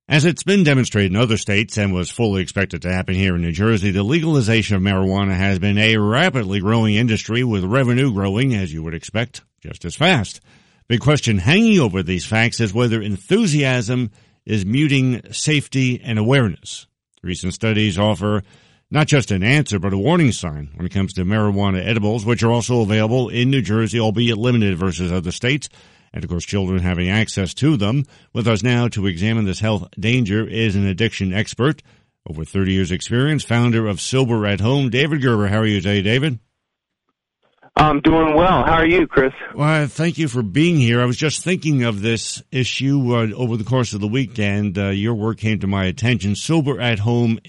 As it's been demonstrated in other states and was fully expected to happen here in New Jersey, the legalization of marijuana has been a rapidly growing industry with revenue growing, as you would expect, just as fast. Big question hanging over these facts is whether enthusiasm is muting safety and awareness. Recent studies offer not just an answer, but a warning sign when it comes to marijuana edibles, which are also available in New Jersey, albeit limited versus other states. And, of course, children having access to them. With us now to examine this health danger is an addiction expert, over 30 years experience, founder of Sober at Home, David Gerber. How are you today, David? I'm doing well. How are you, Chris? Well, thank you for being here. I was just thinking of this issue over the course of the weekend. Your work came to my attention. Sober at Home,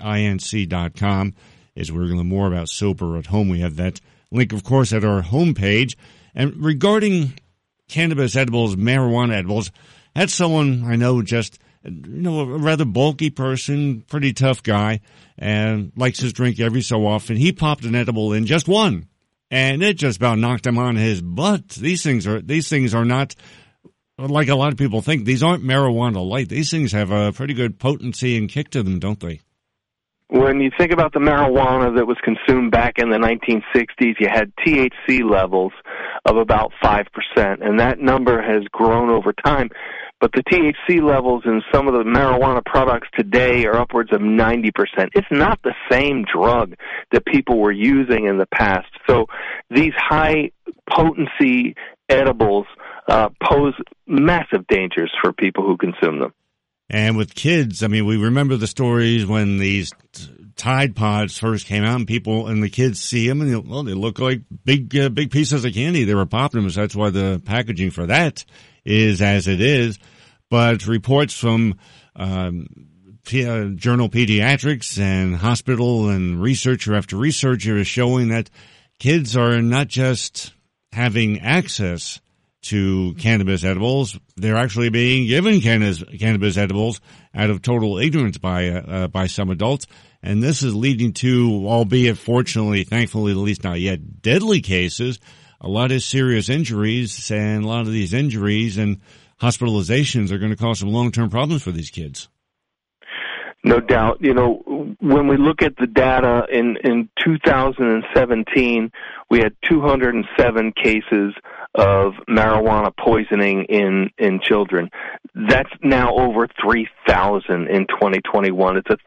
Inc., is where we're going to learn more about Sober at Home. We have that link, of course, at our homepage. And regarding cannabis edibles, marijuana edibles, that's someone I know just, a rather bulky person, pretty tough guy, and likes his drink every so often. He popped an edible in, just one, and it just about knocked him on his butt. These things are not like a lot of people think. These aren't marijuana light. These things have a pretty good potency and kick to them, don't they? When you think about the marijuana that was consumed back in the 1960s, you had THC levels of about 5%, and that number has grown over time. But the THC levels in some of the marijuana products today are upwards of 90%. It's not the same drug that people were using in the past. So these high-potency edibles pose massive dangers for people who consume them. And with kids, I mean, we remember the stories when these Tide Pods first came out, and the kids see them, and they look like big pieces of candy. They were popping them, so that's why the packaging for that is as it is. But reports from Journal Pediatrics and hospital and researcher after researcher is showing that kids are not just having access to cannabis edibles, they're actually being given cannabis edibles out of total ignorance by some adults. And this is leading to, albeit fortunately, thankfully, at least not yet, deadly cases, a lot of serious injuries, and a lot of these injuries and hospitalizations are going to cause some long-term problems for these kids. No doubt. When we look at the data in 2017, we had 207 cases of marijuana poisoning in children. That's now over 3,000 in 2021. It's a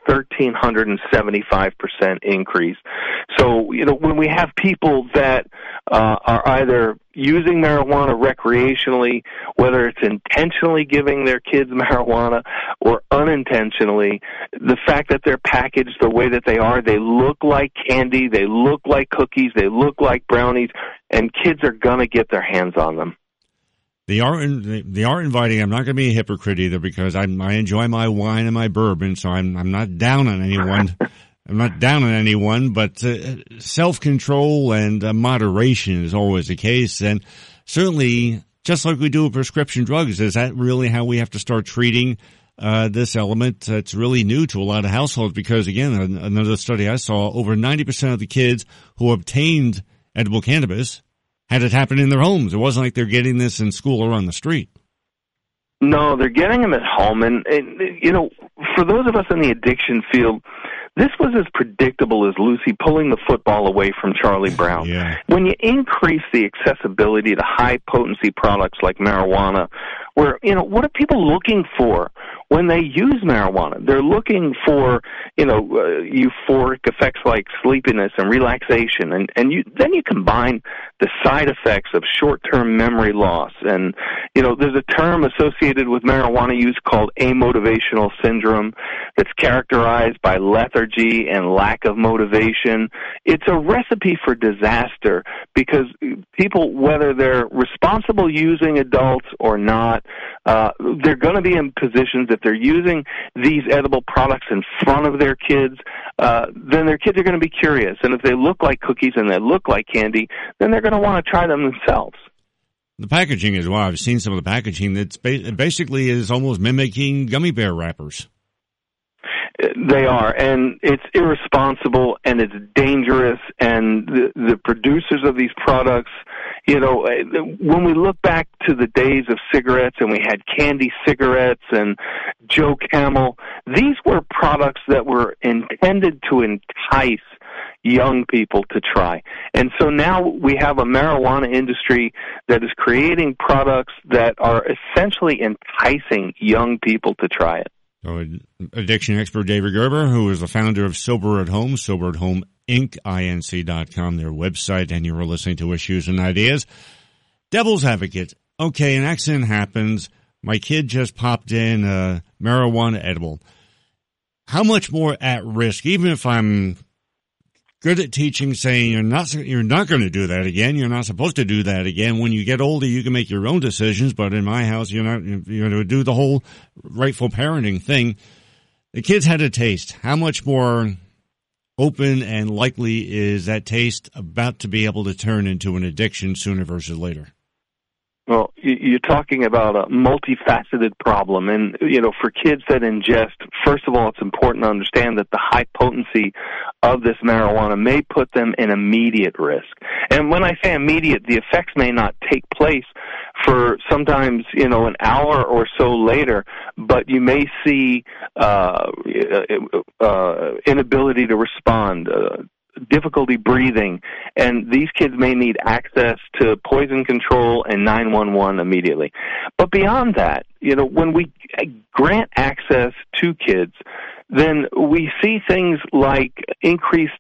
1,375% increase. So, when we have people that are either using marijuana recreationally, whether it's intentionally giving their kids marijuana or unintentionally, the fact that they're packaged the way that they are, they look like candy, they look like cookies, they look like brownies, and kids are going to get their hands on them. They are inviting. I'm not going to be a hypocrite either, because I enjoy my wine and my bourbon, so I'm not down on anyone. I'm not down on anyone, but self-control and moderation is always the case. And certainly, just like we do with prescription drugs, is that really how we have to start treating this element? It's really new to a lot of households because, again, another study I saw, over 90% of the kids who obtained edible cannabis had it happen in their homes. It wasn't like they're getting this in school or on the street. No, they're getting them at home. And for those of us in the addiction field, this was as predictable as Lucy pulling the football away from Charlie Brown. Yeah. When you increase the accessibility to high-potency products like marijuana, what are people looking for when they use marijuana? They're looking for, euphoric effects like sleepiness and relaxation. And then you combine the side effects of short-term memory loss. And, there's a term associated with marijuana use called amotivational syndrome that's characterized by lethargy and lack of motivation. It's a recipe for disaster because people, whether they're responsible using adults or not, they're going to be in positions, if they're using these edible products in front of their kids, then their kids are going to be curious. And if they look like cookies and they look like candy, then they're going to want to try them themselves. The packaging as well. I've seen some of the packaging that basically is almost mimicking gummy bear wrappers. They are, and it's irresponsible, and it's dangerous, and the producers of these products, when we look back to the days of cigarettes, and we had candy cigarettes and Joe Camel, these were products that were intended to entice young people to try. And so now we have a marijuana industry that is creating products that are essentially enticing young people to try it. So addiction expert David Gerber, who is the founder of Sober at Home, Sober at Home Inc., INC.com, their website, and you're listening to Issues and Ideas. Devil's advocate. Okay, an accident happens. My kid just popped in a marijuana edible. How much more at risk, even if I'm good at teaching, saying you're not going to do that again. You're not supposed to do that again. When you get older, you can make your own decisions. But in my house, you're going to do the whole rightful parenting thing. The kids had a taste. How much more open and likely is that taste about to be able to turn into an addiction sooner versus later? Well, you're talking about a multifaceted problem. And, for kids that ingest, first of all, it's important to understand that the high potency of this marijuana may put them in immediate risk. And when I say immediate, the effects may not take place for sometimes, an hour or so later, but you may see inability to respond, difficulty breathing, and these kids may need access to poison control and 911 immediately. But beyond that, when we grant access to kids, then we see things like increased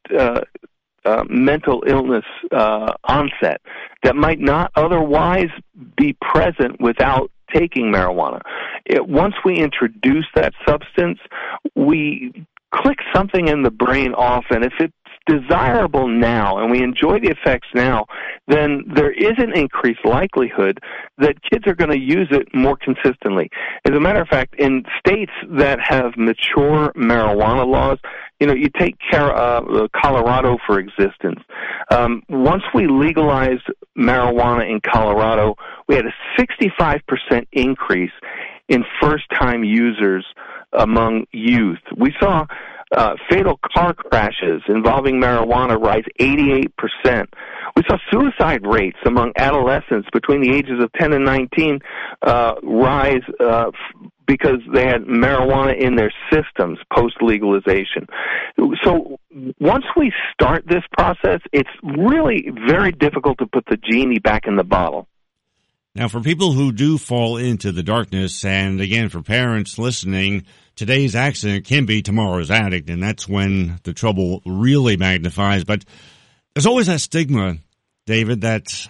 mental illness onset that might not otherwise be present without taking marijuana. Once we introduce that substance, we click something in the brain off, and if it's desirable now and we enjoy the effects now, then there is an increased likelihood that kids are going to use it more consistently. As a matter of fact, in states that have mature marijuana laws, you take Colorado, for existence. Once we legalized marijuana in Colorado, we had a 65% increase in first-time users among youth. We saw fatal car crashes involving marijuana rise 88%. We saw suicide rates among adolescents between the ages of 10 and 19 rise because they had marijuana in their systems post-legalization. So once we start this process, it's really very difficult to put the genie back in the bottle. Now, for people who do fall into the darkness, and again, for parents listening, today's accident can be tomorrow's addict, and that's when the trouble really magnifies. But there's always that stigma, David, that,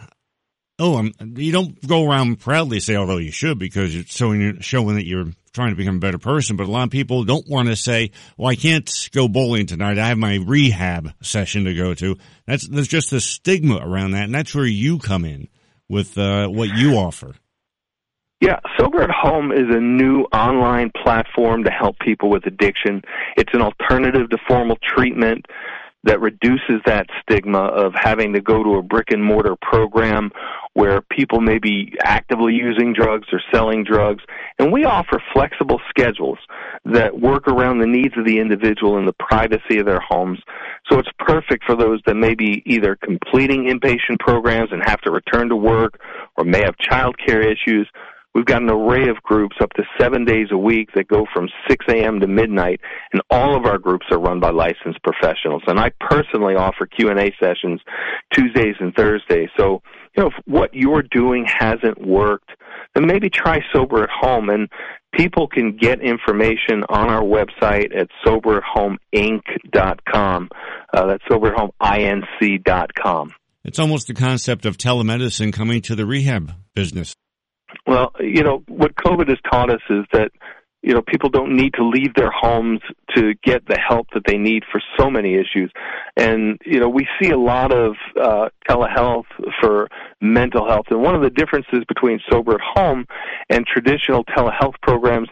you don't go around proudly say, although you should, because it's showing that you're trying to become a better person. But a lot of people don't want to say, well, I can't go bowling tonight. I have my rehab session to go to. There's just a stigma around that, and that's where you come in with what you offer. Yeah, Sober at Home is a new online platform to help people with addiction. It's an alternative to formal treatment that reduces that stigma of having to go to a brick-and-mortar program where people may be actively using drugs or selling drugs. And we offer flexible schedules that work around the needs of the individual in the privacy of their homes. So it's perfect for those that may be either completing inpatient programs and have to return to work or may have child care issues. We've got an array of groups up to 7 days a week that go from 6 a.m. to midnight, and all of our groups are run by licensed professionals. And I personally offer Q&A sessions Tuesdays and Thursdays. So, if what you're doing hasn't worked, then maybe try Sober at Home. And people can get information on our website at soberathomeinc.com. That's soberathomeinc.com. It's almost the concept of telemedicine coming to the rehab business. Well, what COVID has taught us is that, people don't need to leave their homes to get the help that they need for so many issues. And, we see a lot of telehealth for mental health. And one of the differences between Sober at Home and traditional telehealth programs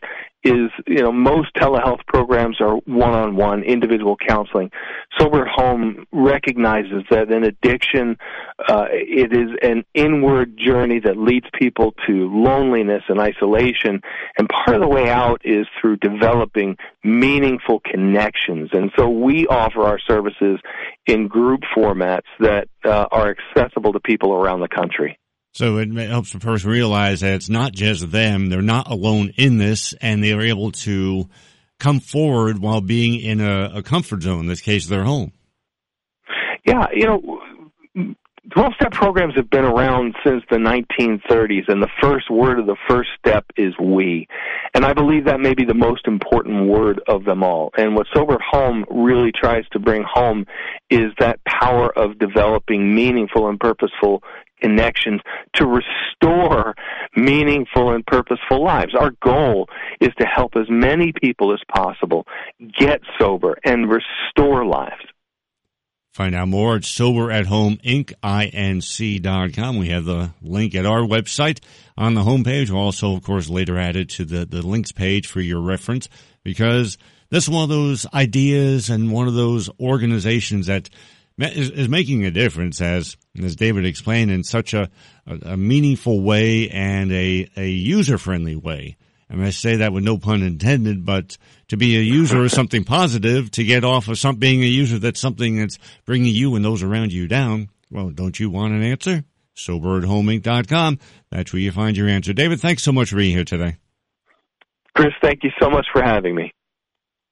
is, most telehealth programs are one-on-one individual counseling. Sober at Home recognizes that in addiction, it is an inward journey that leads people to loneliness and isolation, and part of the way out is through developing meaningful connections. And so we offer our services in group formats that are accessible to people around the country. So it helps the person realize that it's not just them. They're not alone in this, and they are able to come forward while being in a comfort zone, in this case, their home. Yeah, 12-step programs have been around since the 1930s, and the first word of the first step is we. And I believe that may be the most important word of them all. And what Sober at Home really tries to bring home is that power of developing meaningful and purposeful connections to restore meaningful and purposeful lives. Our goal is to help as many people as possible get sober and restore lives. Find out more at SoberAtHomeInc.com. We have the link at our website on the homepage. We'll also, of course, later add it to the links page for your reference, because this is one of those ideas and one of those organizations that is making a difference, as David explained, in such a meaningful way and a user-friendly way. And I say that with no pun intended, but to be a user is something positive. To get off of being a user, that's something that's bringing you and those around you down. Well, don't you want an answer? SoberAtHomeInc.com. That's where you find your answer. David, thanks so much for being here today. Chris, thank you so much for having me.